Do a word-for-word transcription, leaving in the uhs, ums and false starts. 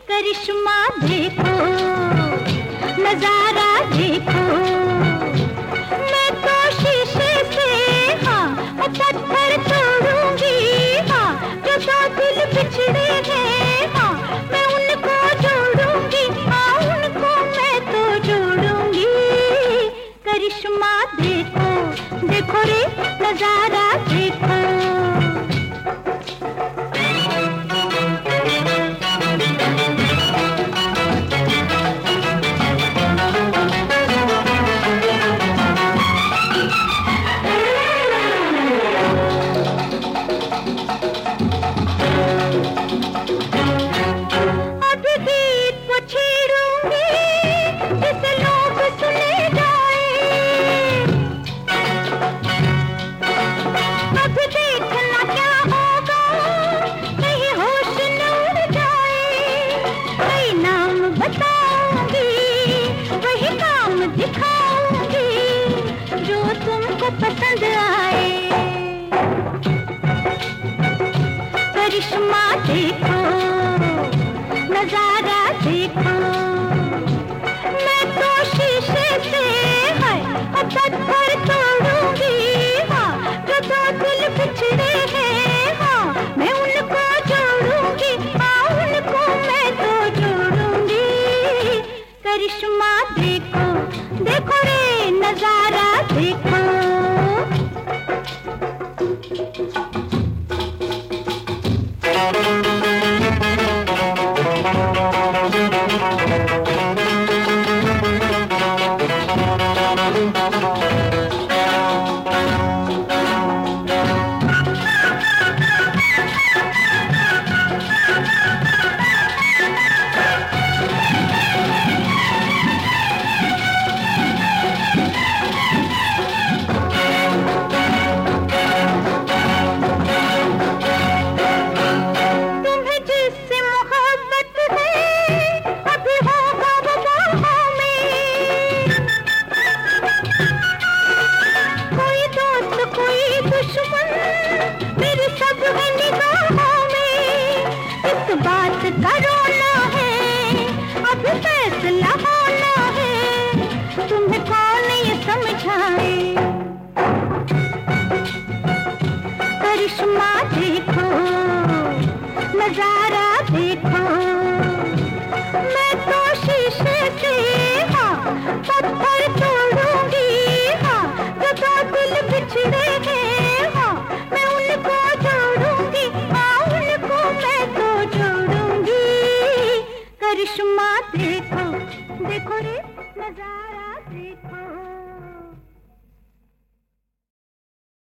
करिश्मा देखो, नजारा देखो। मैं तो शीशे से हाँ पत्थर तोड़ूंगी, हाँ जो दो दिल बिछड़े हैं हाँ मैं उनको जोड़ूंगी, हाँ उनको मैं तो जोड़ूंगी। करिश्मा देखो, देखो रे नजारा देखो। दिखाऊंगी जो तुमको पसंद आए। करिश्मा देखो, नजारा देखो। मैं तो शीशे से है पत्थर तोड़ूंगी, हाँ जो दो दिल बिछड़े हैं हाँ मैं उनको जोड़ूंगी, हाँ उनको मैं तो जोड़ूंगी। करिश्मा देखो, देखो रे नजारा देखो। मेरी सब है निगाहों में, इस बात का रोना है, अब फैसला होना है, तुम्हें कौन ये समझाए। करिश्मा देखो, नजारा देखो। मैं तो शीशे से हाँ पत्थर तोड़ूंगी, हाँ जो दो दिल बिछड़े हैं करिश्मा देखो, देखो रे नजारा देखो।